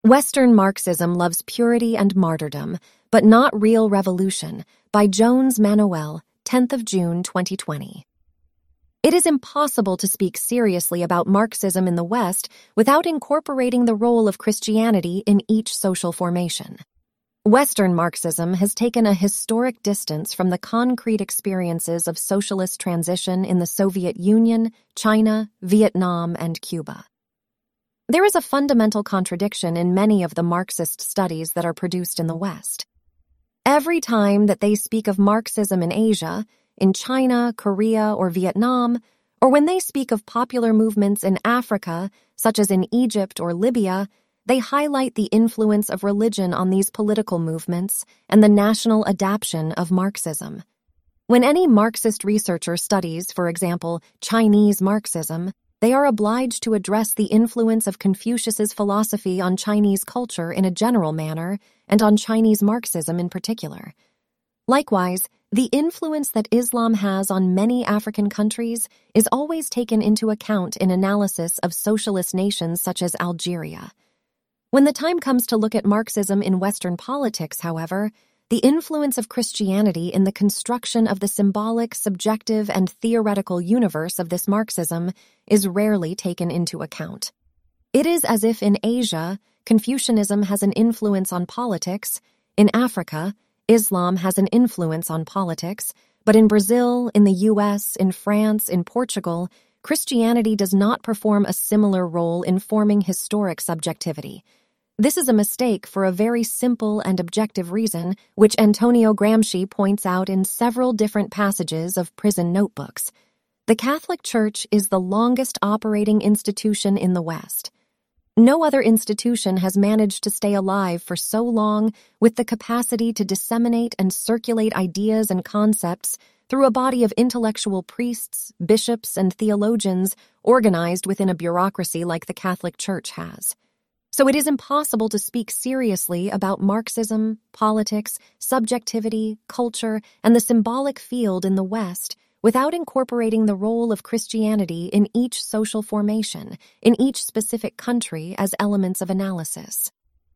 Western Marxism Loves Purity and Martyrdom, but Not Real Revolution by Jones Manuel, 10th of June, 2020. It is impossible to speak seriously about Marxism in the West without incorporating the role of Christianity in each social formation. Western Marxism has taken a historic distance from the concrete experiences of socialist transition in the Soviet Union, China, Vietnam, and Cuba. There is a fundamental contradiction in many of the Marxist studies that are produced in the West. Every time that they speak of Marxism in Asia, in China, Korea, or Vietnam, or when they speak of popular movements in Africa, such as in Egypt or Libya, they highlight the influence of religion on these political movements and the national adaptation of Marxism. When any Marxist researcher studies, for example, Chinese Marxism, they are obliged to address the influence of Confucius's philosophy on Chinese culture in a general manner and on Chinese Marxism in particular. Likewise, the influence that Islam has on many African countries is always taken into account in analysis of socialist nations such as Algeria. When the time comes to look at Marxism in Western politics, however, the influence of Christianity in the construction of the symbolic, subjective, and theoretical universe of this Marxism is rarely taken into account. It is as if in Asia, Confucianism has an influence on politics, in Africa, Islam has an influence on politics, but in Brazil, in the US, in France, in Portugal, Christianity does not perform a similar role in forming historic subjectivity. This is a mistake for a very simple and objective reason, which Antonio Gramsci points out in several different passages of Prison Notebooks. The Catholic Church is the longest operating institution in the West. No other institution has managed to stay alive for so long with the capacity to disseminate and circulate ideas and concepts through a body of intellectual priests, bishops, and theologians organized within a bureaucracy like the Catholic Church has. So it is impossible to speak seriously about Marxism, politics, subjectivity, culture, and the symbolic field in the West without incorporating the role of Christianity in each social formation, in each specific country as elements of analysis.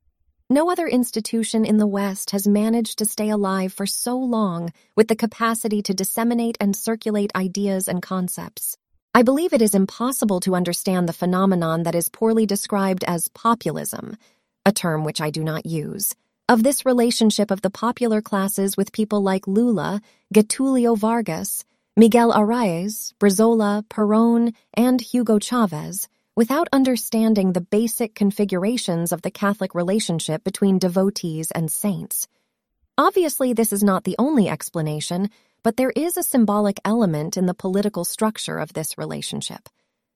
No other institution in the West has managed to stay alive for so long with the capacity to disseminate and circulate ideas and concepts. I believe it is impossible to understand the phenomenon that is poorly described as populism, a term which I do not use, of this relationship of the popular classes with people like Lula, Getulio Vargas, Miguel Arraez, Brizola, Perón, and Hugo Chavez, without understanding the basic configurations of the Catholic relationship between devotees and saints. Obviously, this is not the only explanation, but there is a symbolic element in the political structure of this relationship.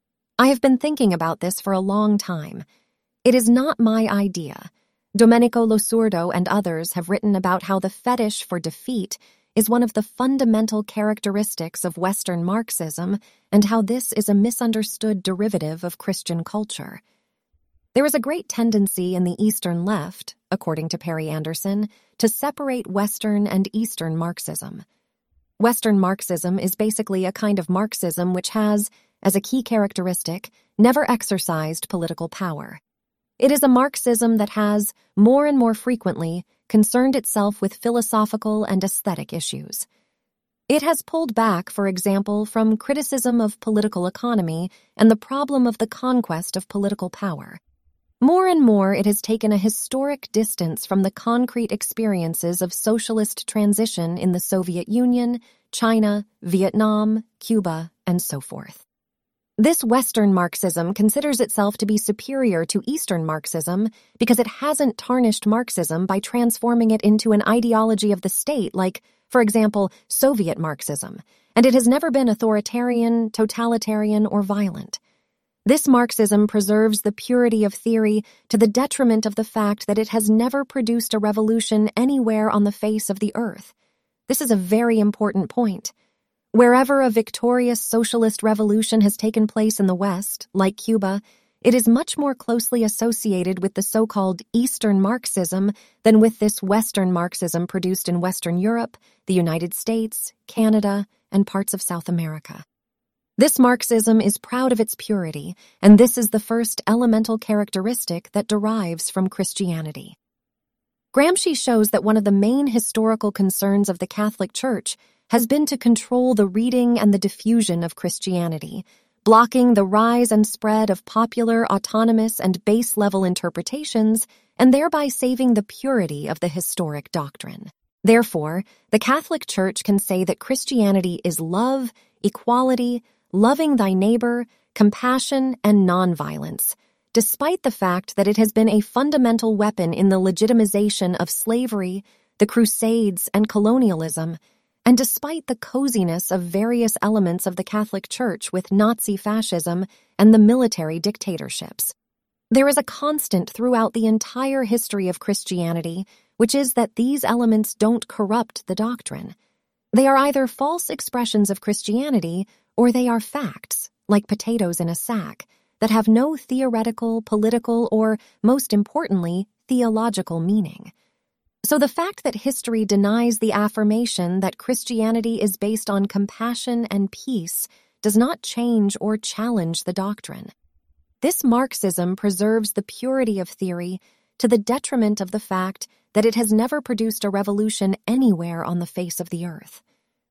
I have been thinking about this for a long time. It is not my idea. Domenico Losurdo and others have written about how the fetish for defeat is one of the fundamental characteristics of Western Marxism and how this is a misunderstood derivative of Christian culture. There is a great tendency in the Eastern left, according to Perry Anderson, to separate Western and Eastern Marxism. Western Marxism is basically a kind of Marxism which has, as a key characteristic, never exercised political power. It is a Marxism that has, more and more frequently, concerned itself with philosophical and aesthetic issues. It has pulled back, for example, from criticism of political economy and the problem of the conquest of political power. More and more, it has taken a historic distance from the concrete experiences of socialist transition in the Soviet Union, China, Vietnam, Cuba, and so forth. This Western Marxism considers itself to be superior to Eastern Marxism because it hasn't tarnished Marxism by transforming it into an ideology of the state like, for example, Soviet Marxism, and it has never been authoritarian, totalitarian, or violent. This Marxism preserves the purity of theory to the detriment of the fact that it has never produced a revolution anywhere on the face of the earth. This is a very important point. Wherever a victorious socialist revolution has taken place in the West, like Cuba, it is much more closely associated with the so-called Eastern Marxism than with this Western Marxism produced in Western Europe, the United States, Canada, and parts of South America. This Marxism is proud of its purity, and this is the first elemental characteristic that derives from Christianity. Gramsci shows that one of the main historical concerns of the Catholic Church has been to control the reading and the diffusion of Christianity, blocking the rise and spread of popular, autonomous, and base-level interpretations, and thereby saving the purity of the historic doctrine. Therefore, the Catholic Church can say that Christianity is love, equality, loving thy neighbor, compassion, and nonviolence, despite the fact that it has been a fundamental weapon in the legitimization of slavery, the Crusades, and colonialism, and despite the coziness of various elements of the Catholic Church with Nazi fascism and the military dictatorships. There is a constant throughout the entire history of Christianity, which is that these elements don't corrupt the doctrine. They are either false expressions of Christianity or they are facts, like potatoes in a sack, that have no theoretical, political, or, most importantly, theological meaning. So the fact that history denies the affirmation that Christianity is based on compassion and peace does not change or challenge the doctrine. This Marxism preserves the purity of theory to the detriment of the fact that it has never produced a revolution anywhere on the face of the earth.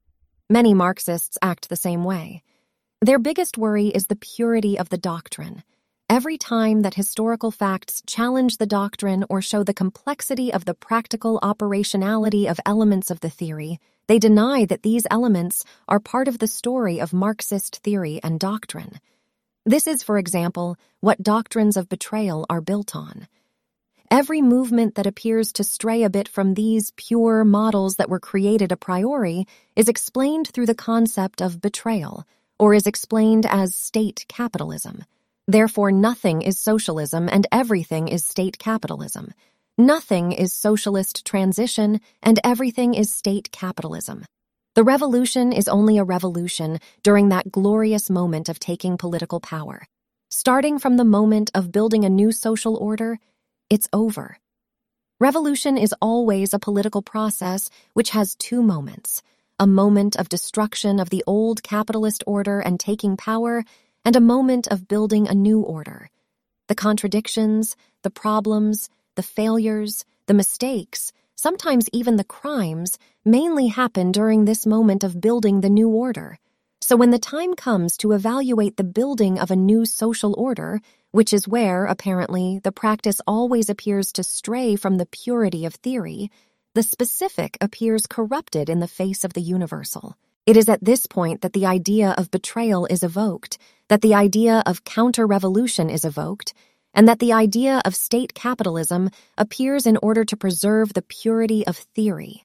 Many Marxists act the same way. Their biggest worry is the purity of the doctrine. Every time that historical facts challenge the doctrine or show the complexity of the practical operationality of elements of the theory, they deny that these elements are part of the story of Marxist theory and doctrine. This is, for example, what doctrines of betrayal are built on. Every movement that appears to stray a bit from these pure models that were created a priori is explained through the concept of betrayal, or is explained as state capitalism. Therefore, nothing is socialism and everything is state capitalism. Nothing is socialist transition and everything is state capitalism. The revolution is only a revolution during that glorious moment of taking political power. Starting from the moment of building a new social order, it's over. Revolution is always a political process which has two moments: a moment of destruction of the old capitalist order and taking power, and a moment of building a new order. The contradictions, the problems, the failures, the mistakes, sometimes even the crimes, mainly happen during this moment of building the new order. So when the time comes to evaluate the building of a new social order, which is where, apparently, the practice always appears to stray from the purity of theory, the specific appears corrupted in the face of the universal. It is at this point that the idea of betrayal is evoked, that the idea of counter-revolution is evoked, and that the idea of state capitalism appears in order to preserve the purity of theory.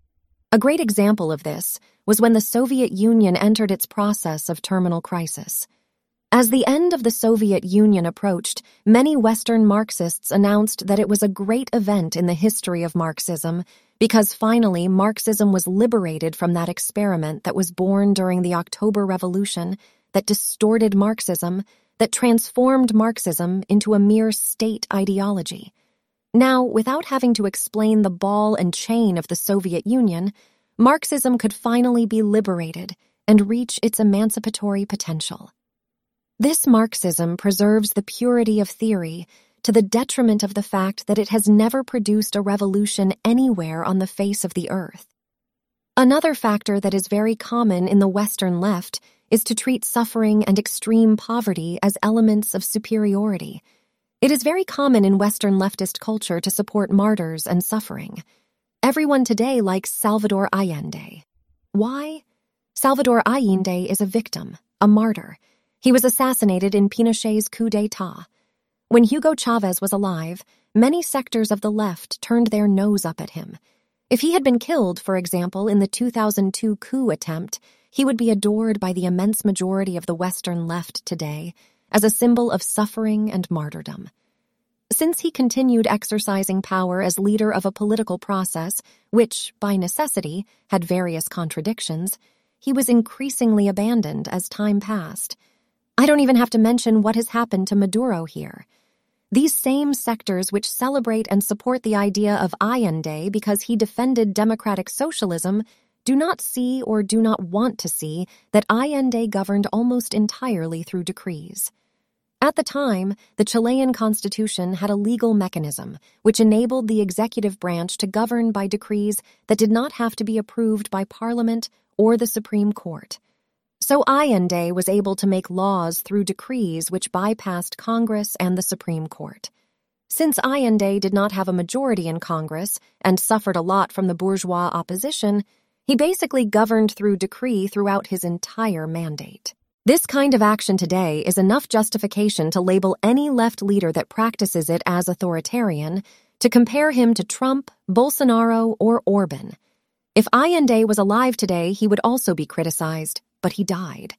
A great example of this was when the Soviet Union entered its process of terminal crisis. As the end of the Soviet Union approached, many Western Marxists announced that it was a great event in the history of Marxism because finally Marxism was liberated from that experiment that was born during the October Revolution, that distorted Marxism, that transformed Marxism into a mere state ideology. Now, without having to explain the ball and chain of the Soviet Union, Marxism could finally be liberated and reach its emancipatory potential. This Marxism preserves the purity of theory to the detriment of the fact that it has never produced a revolution anywhere on the face of the earth. Another factor that is very common in the Western left is to treat suffering and extreme poverty as elements of superiority. It is very common in Western leftist culture to support martyrs and suffering. Everyone today likes Salvador Allende. Why? Salvador Allende is a victim, a martyr. He was assassinated in Pinochet's coup d'etat. When Hugo Chavez was alive, many sectors of the left turned their nose up at him. If he had been killed, for example, in the 2002 coup attempt, he would be adored by the immense majority of the Western left today as a symbol of suffering and martyrdom. Since he continued exercising power as leader of a political process, which, by necessity, had various contradictions, he was increasingly abandoned as time passed. I don't even have to mention what has happened to Maduro here. These same sectors which celebrate and support the idea of Allende because he defended democratic socialism do not see or do not want to see that Allende governed almost entirely through decrees. At the time, the Chilean constitution had a legal mechanism which enabled the executive branch to govern by decrees that did not have to be approved by Parliament or the Supreme Court. So Allende was able to make laws through decrees which bypassed Congress and the Supreme Court. Since Allende did not have a majority in Congress and suffered a lot from the bourgeois opposition, he basically governed through decree throughout his entire mandate. This kind of action today is enough justification to label any left leader that practices it as authoritarian, to compare him to Trump, Bolsonaro, or Orban. If Allende was alive today, he would also be criticized, but he died.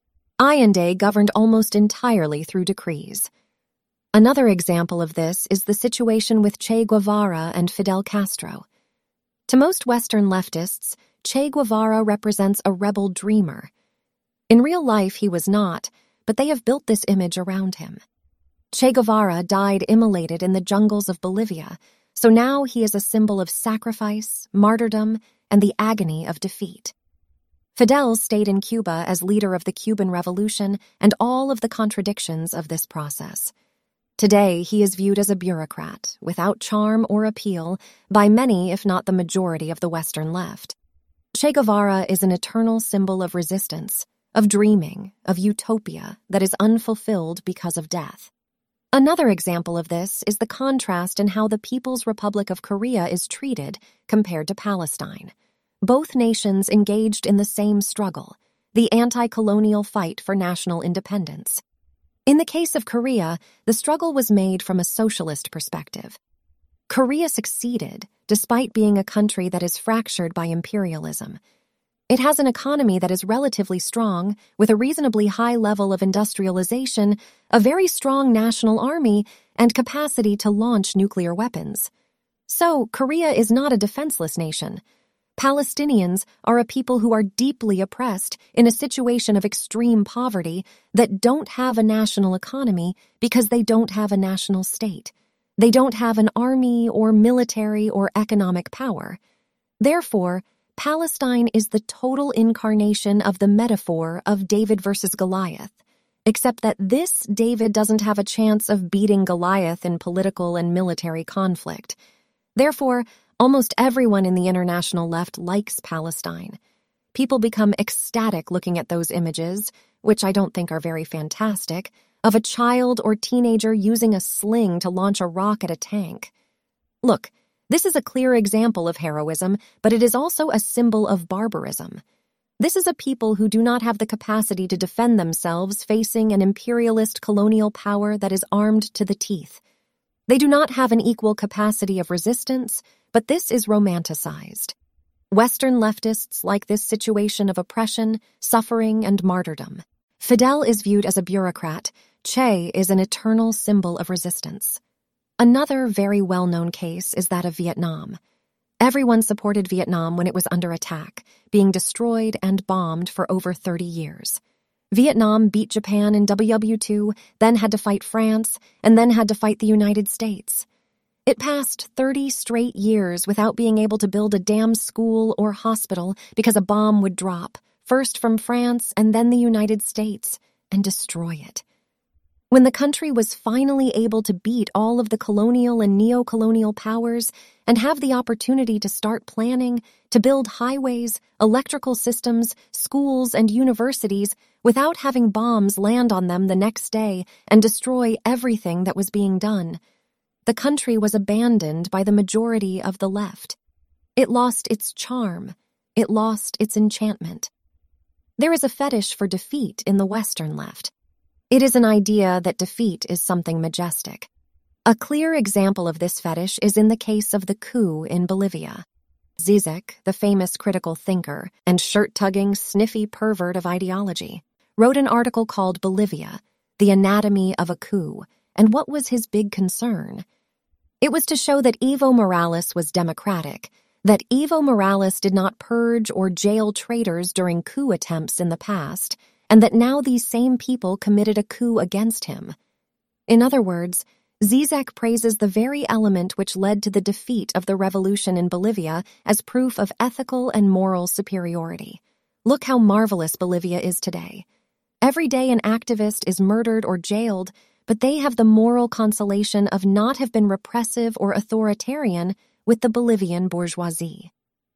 Allende governed almost entirely through decrees. Another example of this is the situation with Che Guevara and Fidel Castro. To most Western leftists, Che Guevara represents a rebel dreamer. In real life, he was not, but they have built this image around him. Che Guevara died immolated in the jungles of Bolivia, so now he is a symbol of sacrifice, martyrdom, and the agony of defeat. Fidel stayed in Cuba as leader of the Cuban Revolution and all of the contradictions of this process. Today, he is viewed as a bureaucrat, without charm or appeal, by many, if not the majority, of the Western left. Che Guevara is an eternal symbol of resistance, of dreaming, of utopia that is unfulfilled because of death. Another example of this is the contrast in how the People's Republic of Korea is treated compared to Palestine. Both nations engaged in the same struggle, the anti-colonial fight for national independence. In the case of Korea, the struggle was made from a socialist perspective. Korea succeeded, despite being a country that is fractured by imperialism. It has an economy that is relatively strong, with a reasonably high level of industrialization, a very strong national army, and capacity to launch nuclear weapons. So, Korea is not a defenseless nation. Palestinians are a people who are deeply oppressed in a situation of extreme poverty that don't have a national economy because they don't have a national state. They don't have an army or military or economic power. Therefore, Palestine is the total incarnation of the metaphor of David versus Goliath, except that this David doesn't have a chance of beating Goliath in political and military conflict. Therefore, almost everyone in the international left likes Palestine. People become ecstatic looking at those images, which I don't think are very fantastic, of a child or teenager using a sling to launch a rock at a tank. Look, this is a clear example of heroism, but it is also a symbol of barbarism. This is a people who do not have the capacity to defend themselves facing an imperialist colonial power that is armed to the teeth. They do not have an equal capacity of resistance, but this is romanticized. Western leftists like this situation of oppression, suffering, and martyrdom. Fidel is viewed as a bureaucrat. Che is an eternal symbol of resistance. Another very well-known case is that of Vietnam. Everyone supported Vietnam when it was under attack, being destroyed and bombed for over 30 years. Vietnam beat Japan in WW II, then had to fight France, and then had to fight the United States. It passed 30 straight years without being able to build a damn school or hospital because a bomb would drop, first from France and then the United States, and destroy it. When the country was finally able to beat all of the colonial and neo-colonial powers and have the opportunity to start planning, to build highways, electrical systems, schools, and universities without having bombs land on them the next day and destroy everything that was being done, the country was abandoned by the majority of the left. It lost its charm. It lost its enchantment. There is a fetish for defeat in the Western left. It is an idea that defeat is something majestic. A clear example of this fetish is in the case of the coup in Bolivia. Zizek, the famous critical thinker and shirt-tugging, sniffy pervert of ideology, wrote an article called Bolivia, The Anatomy of a Coup, and what was his big concern? It was to show that Evo Morales was democratic, that Evo Morales did not purge or jail traitors during coup attempts in the past, and that now these same people committed a coup against him. In other words, Zizek praises the very element which led to the defeat of the revolution in Bolivia as proof of ethical and moral superiority. Look how marvelous Bolivia is today. Every day an activist is murdered or jailed, but they have the moral consolation of not have been repressive or authoritarian with the Bolivian bourgeoisie.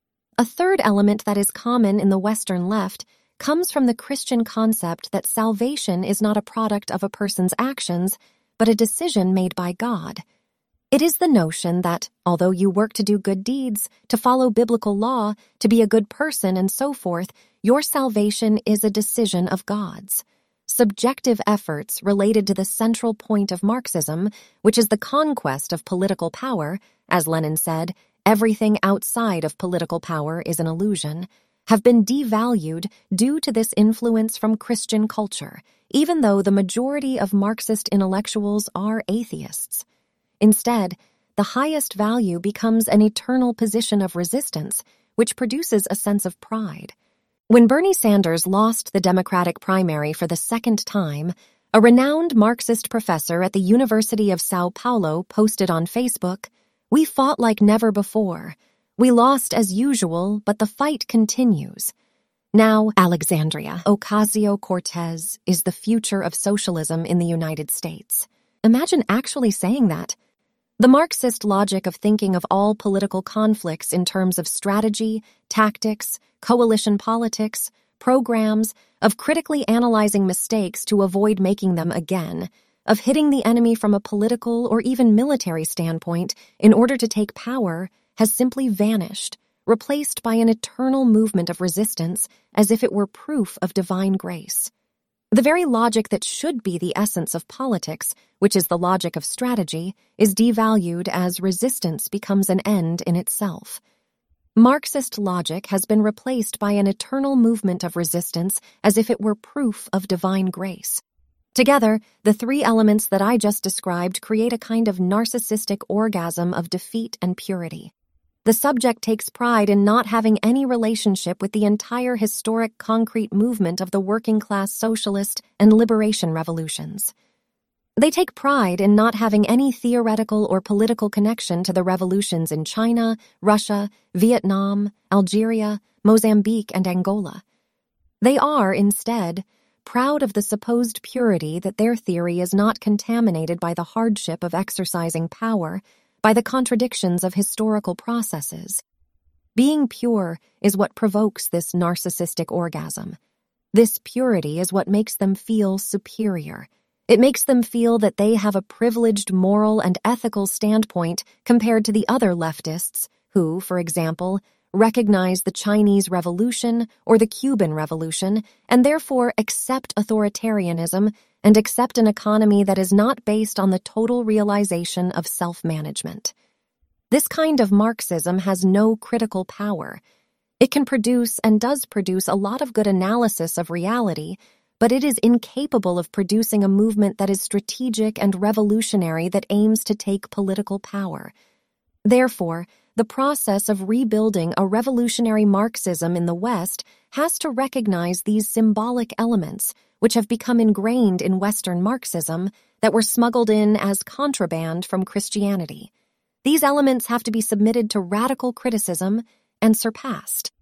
A third element that is common in the Western left comes from the Christian concept that salvation is not a product of a person's actions, but a decision made by God. It is the notion that, although you work to do good deeds, to follow biblical law, to be a good person, and so forth, your salvation is a decision of God's. Subjective efforts related to the central point of Marxism, which is the conquest of political power, as Lenin said, everything outside of political power is an illusion, have been devalued due to this influence from Christian culture, even though the majority of Marxist intellectuals are atheists. Instead, the highest value becomes an eternal position of resistance, which produces a sense of pride. When Bernie Sanders lost the Democratic primary for the second time, a renowned Marxist professor at the University of Sao Paulo posted on Facebook, "We fought like never before. We lost as usual, but the fight continues." Now, Alexandria Ocasio-Cortez is the future of socialism in the United States. Imagine actually saying that. The Marxist logic of thinking of all political conflicts in terms of strategy, tactics, coalition politics, programs, of critically analyzing mistakes to avoid making them again, of hitting the enemy from a political or even military standpoint in order to take power, has simply vanished, replaced by an eternal movement of resistance as if it were proof of divine grace. The very logic that should be the essence of politics, which is the logic of strategy, is devalued as resistance becomes an end in itself. Marxist logic has been replaced by an eternal movement of resistance as if it were proof of divine grace. Together, the three elements that I just described create a kind of narcissistic orgasm of defeat and purity. The subject takes pride in not having any relationship with the entire historic concrete movement of the working-class socialist and liberation revolutions. They take pride in not having any theoretical or political connection to the revolutions in China, Russia, Vietnam, Algeria, Mozambique, and Angola. They are, instead, proud of the supposed purity that their theory is not contaminated by the hardship of exercising power, by the contradictions of historical processes. Being pure is what provokes this narcissistic orgasm. This purity is what makes them feel superior. It makes them feel that they have a privileged moral and ethical standpoint compared to the other leftists who, for example, recognize the Chinese Revolution or the Cuban Revolution and therefore accept authoritarianism and accept an economy that is not based on the total realization of self-management. This kind of Marxism has no critical power. It can produce and does produce a lot of good analysis of reality, but it is incapable of producing a movement that is strategic and revolutionary that aims to take political power. Therefore, the process of rebuilding a revolutionary Marxism in the West has to recognize these symbolic elements, which have become ingrained in Western Marxism, that were smuggled in as contraband from Christianity. These elements have to be submitted to radical criticism and surpassed.